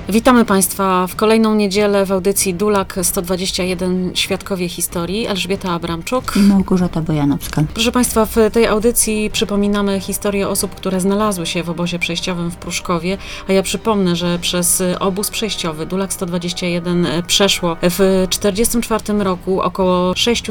Witamy Państwa w kolejną niedzielę w audycji Dulak 121 Świadkowie Historii. Elżbieta Abramczuk i Małgorzata Bojanowska. Proszę Państwa, w tej audycji przypominamy historię osób, które znalazły się w obozie przejściowym w Pruszkowie, a ja przypomnę, że przez obóz przejściowy Dulak 121 przeszło w 1944 roku około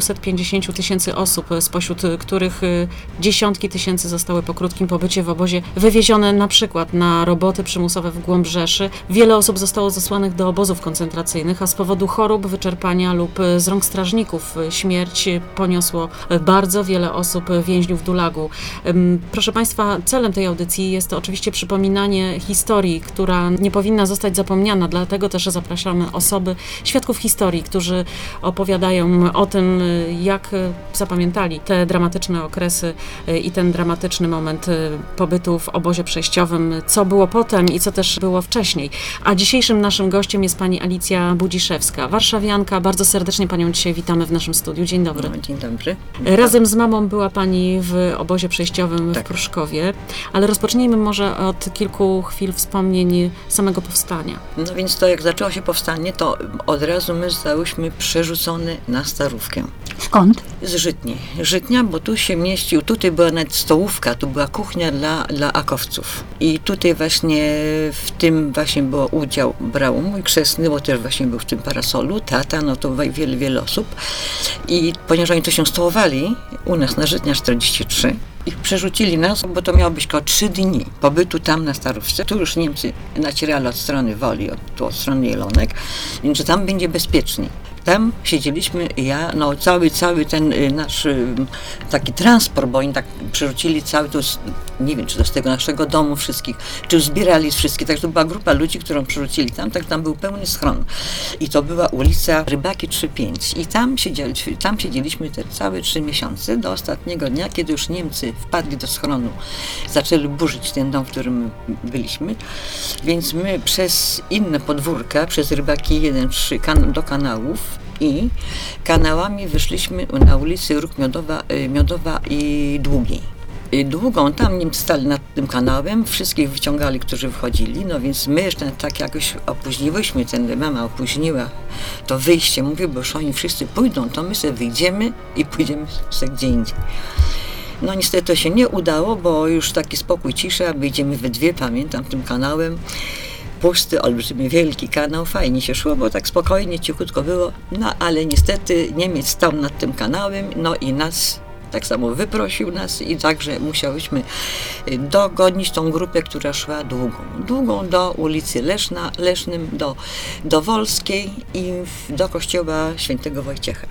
650 tysięcy osób, spośród których dziesiątki tysięcy zostały po krótkim pobycie w obozie wywiezione na przykład na roboty przymusowe w głąb Rzeszy. Wiele osób zostało zesłanych do obozów koncentracyjnych, a z powodu chorób, wyczerpania lub z rąk strażników śmierć poniosło bardzo wiele osób więźniów Dulagu. Proszę Państwa, celem tej audycji jest to oczywiście przypominanie historii, która nie powinna zostać zapomniana, dlatego też zapraszamy osoby, świadków historii, którzy opowiadają o tym, jak zapamiętali te dramatyczne okresy i ten dramatyczny moment pobytu w obozie przejściowym, co było potem i co też było wcześniej. A dzisiejszym naszym gościem jest pani Alicja Budziszewska, warszawianka. Bardzo serdecznie panią dzisiaj witamy w naszym studiu. Dzień dobry. No, dzień dobry. Razem z mamą była pani w obozie przejściowym w Pruszkowie, ale rozpocznijmy może od kilku chwil wspomnień samego powstania. No więc to jak zaczęło się powstanie, to od razu my zostałyśmy przerzucone na Starówkę. Skąd? Z Żytni. Żytnia, bo tu się mieścił, tutaj była nawet stołówka, tu była kuchnia dla akowców. I tutaj właśnie w tym właśnie było udział, brał mój chrzestny, bo też właśnie był w tym parasolu, tata, no to wiele osób. I ponieważ oni to się stołowali u nas na Żytnia 43, i przerzucili nas, bo to miało być około 3 dni pobytu tam na Starówce. Tu już Niemcy nacierali od strony Woli, od strony Jelonek, więc że tam będzie bezpieczniej. Tam siedzieliśmy, ja, no cały ten nasz taki transport, bo oni tak przerzucili cały, to nie wiem, czy to z tego naszego domu wszystkich, czy zbierali wszystkich, także to była grupa ludzi, którą przerzucili tam, tak tam był pełny schron. I to była ulica Rybaki 3-5 i tam siedzieliśmy te całe 3 miesiące do ostatniego dnia, kiedy już Niemcy wpadli do schronu, zaczęli burzyć ten dom, w którym byliśmy, więc my przez inne podwórka, przez Rybaki 1-3 do kanałów, i kanałami wyszliśmy na ulicy Róg Miodowa i Długiej. Długą tam Niemcy stali nad tym kanałem, wszystkich wyciągali, którzy wchodzili, no więc my jeszcze tak jakoś opóźniłyśmy, mama opóźniła to wyjście, mówię, bo już oni wszyscy pójdą, to my sobie wyjdziemy i pójdziemy sobie gdzie indziej. No niestety to się nie udało, bo już taki spokój, cisza, wyjdziemy we dwie, pamiętam, tym kanałem. Pusty, olbrzymi, wielki kanał, fajnie się szło, bo tak spokojnie, cichutko było, no ale niestety Niemiec stał nad tym kanałem, no i nas tak samo wyprosił nas i także musiałyśmy dogonić tą grupę, która szła długą do ulicy Lesznym, do Wolskiej i do kościoła świętego Wojciecha.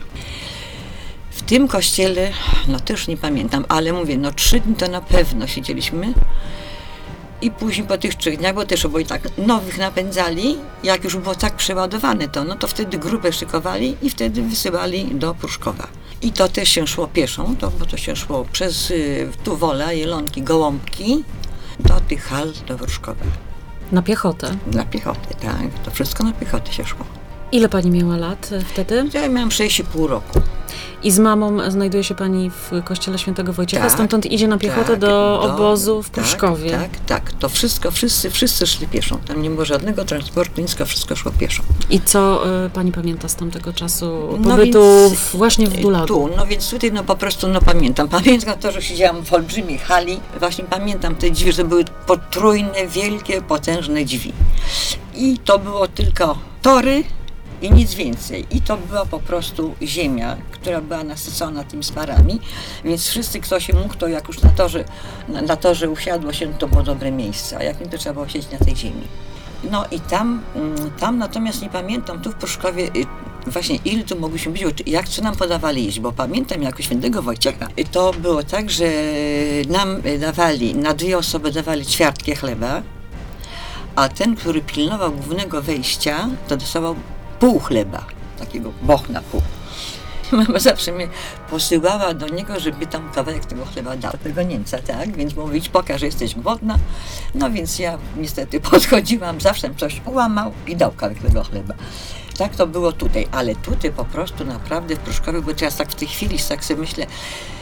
W tym kościele, no też nie pamiętam, ale mówię, no 3 dni to na pewno siedzieliśmy. I później po tych 3 dniach, bo też oboje tak nowych napędzali, jak już było tak przeładowane no to wtedy grupę szykowali i wtedy wysyłali do Pruszkowa. I to też się szło pieszą, bo to się szło przez Wola, Jelonki, Gołąbki, do tych hal, do Pruszkowa. Na piechotę? Na piechotę, tak. To wszystko na piechotę się szło. Ile pani miała lat wtedy? Ja miałam 6,5 roku. I z mamą znajduje się pani w kościele świętego Wojciecha, stamtąd idzie na piechotę do obozu w Pruszkowie. Tak. To wszystko, wszyscy szli pieszą. Tam nie było żadnego transportu, wszystko szło pieszą. I co pani pamięta z tamtego czasu pobytu właśnie w Dulagu? No więc tutaj po prostu pamiętam. Pamiętam to, że siedziałam w olbrzymiej hali. Właśnie pamiętam te drzwi, że były potrójne, wielkie, potężne drzwi. I to było tylko tory, i nic więcej. I to była po prostu ziemia, która była nasycona tymi sparami, więc wszyscy, kto się mógł, to jak już na torze usiadło się, to było dobre miejsce, a jak nie, to trzeba było siedzieć na tej ziemi. No i tam natomiast nie pamiętam, tu w Pruszkowie, właśnie ile tu mogliśmy być, co nam podawali jeść, bo pamiętam jako świętego Wojciecha, to było tak, że nam dawali, na 2 osoby dawali ćwiartkę chleba, a ten, który pilnował głównego wejścia, to dostawał pół chleba, takiego bochna pół. Mama zawsze mnie posyłała do niego, żeby tam kawałek tego chleba dał, tego Niemca, tak? Więc mówić, pokaż, że jesteś głodna. No więc ja niestety podchodziłam, zawsze coś ułamał i dał kawałek tego chleba. Tak to było tutaj, ale tutaj po prostu naprawdę w Pruszkowie, bo teraz tak w tej chwili tak sobie myślę,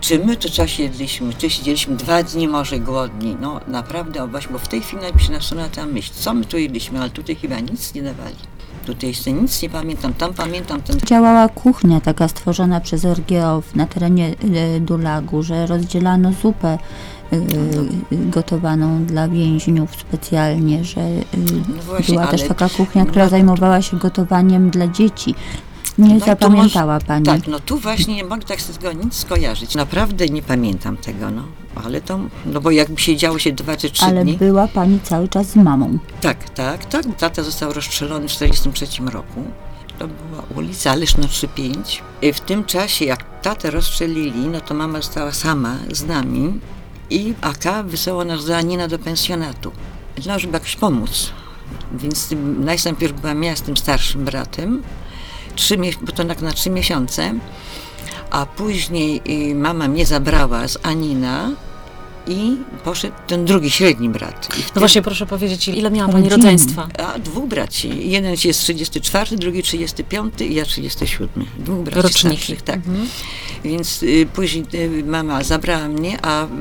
Czy my to coś jedliśmy, czy siedzieliśmy 2 dni może głodni? No naprawdę, bo w tej chwili mi się nasunęła ta myśl, co my tu jedliśmy, ale tutaj chyba nic nie dawali. Tutaj jeszcze nic nie pamiętam, tam pamiętam ten... Działała kuchnia taka stworzona przez RGO na terenie Dulagu, że rozdzielano zupę gotowaną dla więźniów specjalnie, że właśnie, była też ale- taka kuchnia, która zajmowała się gotowaniem dla dzieci. Nie No i tu zapamiętała pani. Tak, no tu właśnie nie mogę tak z tego nic skojarzyć. Naprawdę nie pamiętam tego, no. Ale to, no bo jakby się działo się 2 czy 3 Ale dni. była pani cały czas z mamą. Tak. Tata został rozstrzelony w 1943 roku. To była ulica Leszno 3-5. I w tym czasie, jak tatę rozstrzelili, no to mama została sama z nami i AK wysłała nas do Anina do pensjonatu. No, żeby jakoś pomóc. Więc najpierw byłam ja z tym starszym bratem, bo to tak na 3 miesiące, a później mama mnie zabrała z Anina i poszedł ten drugi, średni brat. I No wtedy- właśnie, proszę powiedzieć, ile miała pani Rodziny. rodzeństwa? A 2 braci. Jeden jest 34, drugi 35 i ja 37. 2 braci Roczniki. starszych, tak. Mhm. Więc później mama zabrała mnie,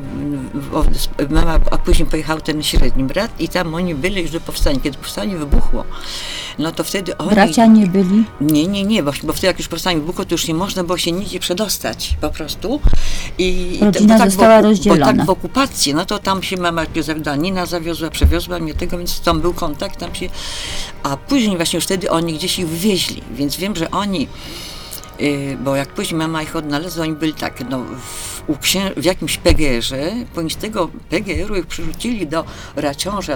a później pojechał ten średni brat i tam oni byli już do powstania. Kiedy powstanie wybuchło, no to wtedy oni... Bracia nie byli? Nie, bo wtedy jak już powstanie wybuchło, to już nie można było się nigdzie przedostać po prostu. Rodzina została rozdzielona. Bo tak w okupacji, no to tam się mama do Nina przewiozła mnie tego, więc tam był kontakt, tam się... A później właśnie już wtedy oni gdzieś ich wywieźli, więc wiem, że oni... Bo jak później mama ich odnalazła, oni byli tak, no, w jakimś PGR-ze, później z tego PGR-u ich przerzucili do Raciąża,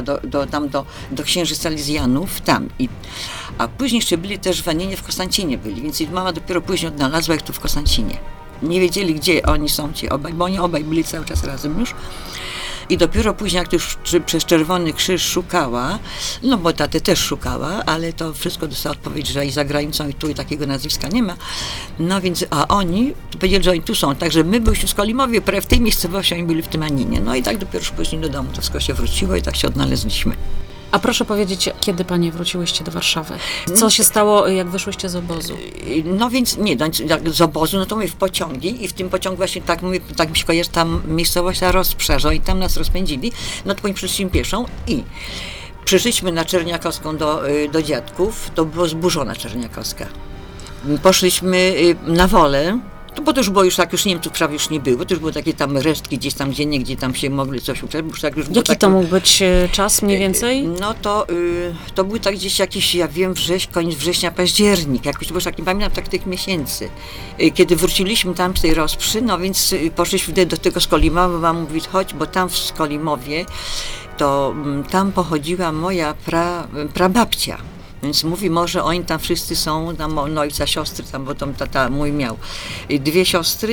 do księży Salezjanów, tam. A później jeszcze byli też w Aninie, w Konstancinie byli, więc ich mama dopiero później odnalazła ich tu w Konstancinie. Nie wiedzieli, gdzie oni są, ci obaj, bo oni obaj byli cały czas razem już. I dopiero później, jak to już przez Czerwony Krzyż szukała, no bo tatę też szukała, ale to wszystko dostała odpowiedź, że i za granicą, i tu i takiego nazwiska nie ma. No więc, a oni powiedzieli, że oni tu są. Także my byliśmy w Skolimowie, prawie w tej miejscowości, oni byli w tym Aninie. No i tak dopiero już później do domu to wszystko się wróciło i tak się odnaleźliśmy. A proszę powiedzieć, kiedy panie wróciłyście do Warszawy? Co się stało, jak wyszłyście z obozu? No więc nie, jak z obozu, no to my w pociągi i w tym pociągu właśnie tak mi się kojarzy, tam miejscowość ta Rozprzeżo i tam nas rozpędzili, no to później przyszliśmy pieszą i przyszliśmy na Czerniakowską do dziadków, to była zburzona Czerniakowska. Poszliśmy na Wolę, bo to już było już tak, już Niemców prawie już nie było, to już były takie tam resztki gdzieś tam dziennie, gdzie tam się mogli coś uczyć. Tak już było Jaki to mógł być czas mniej więcej? No to był tak gdzieś jakiś, ja wiem, koniec września, październik, jakoś, bo już tak nie pamiętam tak tych miesięcy. Kiedy wróciliśmy tam z tej Rozprzy, no więc poszliśmy wtedy do tego Skolimowa, mama mówi, chodź, bo tam w Skolimowie, to tam pochodziła moja prababcia. Więc mówi, może oni tam wszyscy są, tam ojca, siostry, tam, bo tam tata mój miał 2 siostry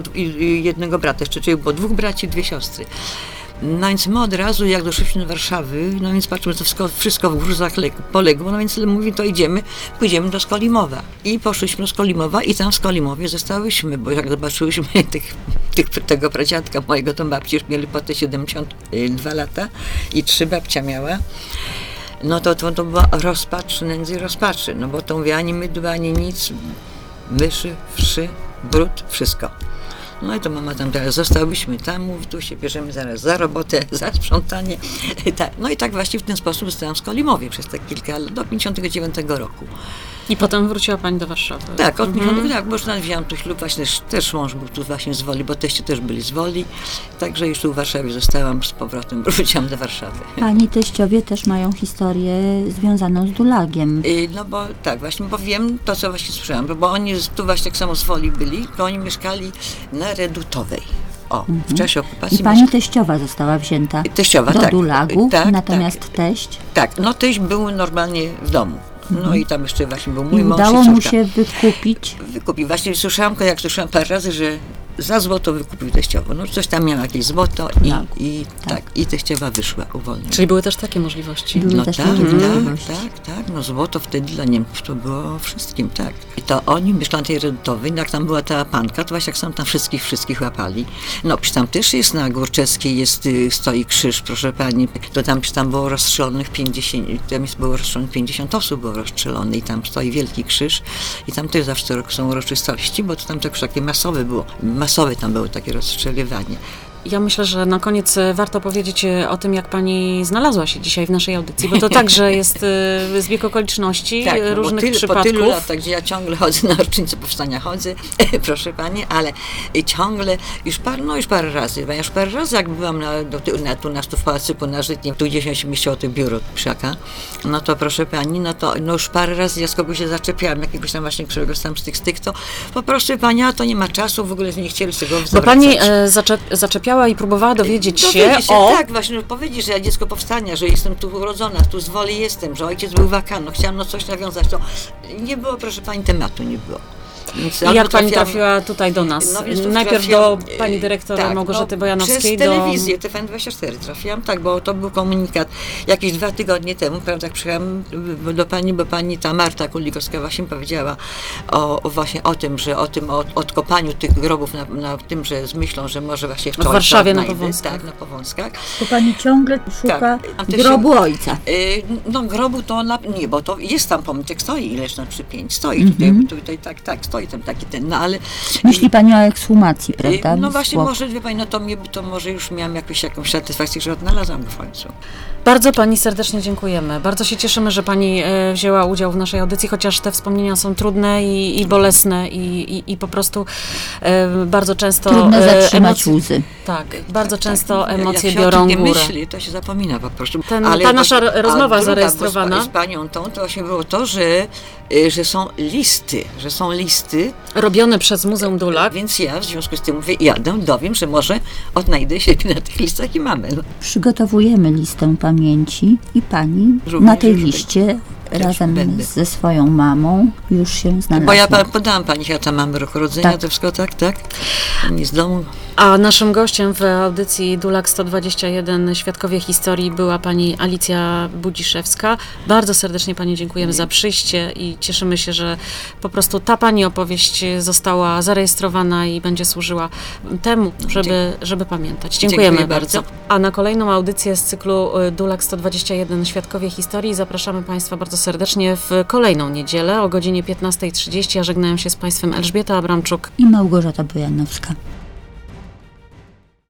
i jednego brata, jeszcze czyli było 2 braci, 2 siostry. No więc my od razu, jak doszliśmy do Warszawy, no więc patrzymy, to wszystko w gruzach poległo, no więc mówi, to pójdziemy do Skolimowa. I poszliśmy do Skolimowa i tam w Skolimowie zostałyśmy, bo jak zobaczyłyśmy tego pradziadka mojego, to babci już mieli po te 72 lata i 3 babcia miała. No to była rozpacz, nędzy rozpaczy, no bo to mówię, ani mydła, ani nic, myszy, wszy, brud, wszystko. No i to mama tam teraz, zostałyśmy tam, mówi, tu się bierzemy zaraz za robotę, za sprzątanie. Tak. No i tak właśnie w ten sposób zostałam w Skolimowie przez te do 59 roku. I potem wróciła pani do Warszawy. Tak, od 50, tak, bo już nawet wzięłam tu ślub, właśnie też mąż był tu właśnie z Woli, bo teście też byli z Woli, także już tu w Warszawie zostałam, z powrotem wróciłam do Warszawy. Pani teściowie też mają historię związaną z Dulagiem. No bo tak, właśnie, bo wiem to, co właśnie słyszałam, bo oni tu właśnie tak samo z Woli byli, to oni mieszkali na Redutowej. W czasie okupacji. I pani teściowa została wzięta teściowa, do tak, Dulagu, tak, natomiast teść? Tak, no teść był normalnie w domu. No i tam jeszcze właśnie był mój I mąż udało i mu córka. się wykupić. Wykupił. Właśnie słyszałam parę razy, że za złoto wykupił teściową. No coś tam miał jakieś złoto i teściowa wyszła uwolniona. Czyli były też takie możliwości. Były No też tak, takie możliwości. tak, no złoto wtedy dla Niemców to było wszystkim, tak. I to oni mieszkali na tej Redutowej, jak tam była ta panka, to właśnie jak sam tam wszystkich łapali. No przecież tam też jest na Górczewskiej stoi krzyż, proszę pani, to tam było rozstrzelonych 50 osób było rozstrzelone i tam stoi wielki krzyż i tam też zawsze są uroczystości, bo to tam też takie masowe było. masowe tam było takie rozstrzeliwanie. Ja myślę, że na koniec warto powiedzieć o tym, jak pani znalazła się dzisiaj w naszej audycji, bo to także jest zbieg okoliczności różnych przypadków. Po tylu latach, gdzie ja ciągle chodzę na rocznicę powstania, proszę pani, ale ciągle już parę razy, jak byłam tu na Pałacyku na Żytnie, tu gdzieś się mieściło to biuro Krzaka, no to proszę pani, no już parę razy ja z kogoś się zaczepiałam, jakiegoś tam właśnie któregoś tam z tych, to po prostu pani, a to nie ma czasu, w ogóle nie chcieli tego zawracać. Bo pani zaczepiała i próbowała dowiedzieć się o... Tak, właśnie powiedzieć, że ja dziecko powstania, że jestem tu urodzona, tu z woli jestem, że ojciec był wakan, no chciałam coś nawiązać, to nie było, proszę pani, tematu nie było. I jak pani trafiła tutaj do nas? Najpierw do pani dyrektor Małgorzaty Bojanowskiej. Przez telewizję TVN24 trafiłam, bo to był komunikat jakieś 2 tygodnie temu, prawda, jak przyjechałam do pani, bo pani ta Marta Kulikowska właśnie powiedziała właśnie o tym, że o odkopaniu tych grobów na tym, że z myślą, że może właśnie w Warszawie na Powązkach. Tak, na Powązkach. To pani ciągle szuka grobu ojca. No grobu to nie, bo to jest tam pomnik, stoi ileś na 3-5, stoi tutaj, tak, stoi tam taki no ale... Myśli pani o ekshumacji, prawda? No właśnie, może, wie pani, to może już miałam jakąś satysfakcję, że odnalazłam w końcu. Bardzo pani serdecznie dziękujemy. Bardzo się cieszymy, że pani wzięła udział w naszej audycji, chociaż te wspomnienia są trudne i bolesne i po prostu bardzo często... Trudno zatrzymać łzy. Tak, bardzo często emocje jak biorą się o tym górę. Myśli, to się zapomina po prostu. Ta nasza rozmowa zarejestrowana... Z panią to się było to, że są listy robione przez Muzeum Dulak. Więc ja w związku z tym mówię, jadę, dowiem, że może odnajdę się na tych listach i mamy. No. Przygotowujemy listę pamięci i pani na tej liście razem ze swoją mamą już się znalazła. Bo ja podałam pani świata mamy rok urodzenia, to wszystko tak? Nie z domu. A naszym gościem w audycji Dulak 121 Świadkowie Historii była pani Alicja Budziszewska. Bardzo serdecznie pani dziękujemy za przyjście i cieszymy się, że po prostu ta pani opowieść została zarejestrowana i będzie służyła temu, żeby pamiętać. Dziękujemy bardzo. A na kolejną audycję z cyklu Dulak 121 Świadkowie Historii zapraszamy państwa bardzo serdecznie w kolejną niedzielę o godzinie 15:30. Ja żegnam się z państwem Elżbieta Abramczuk i Małgorzata Bojanowska.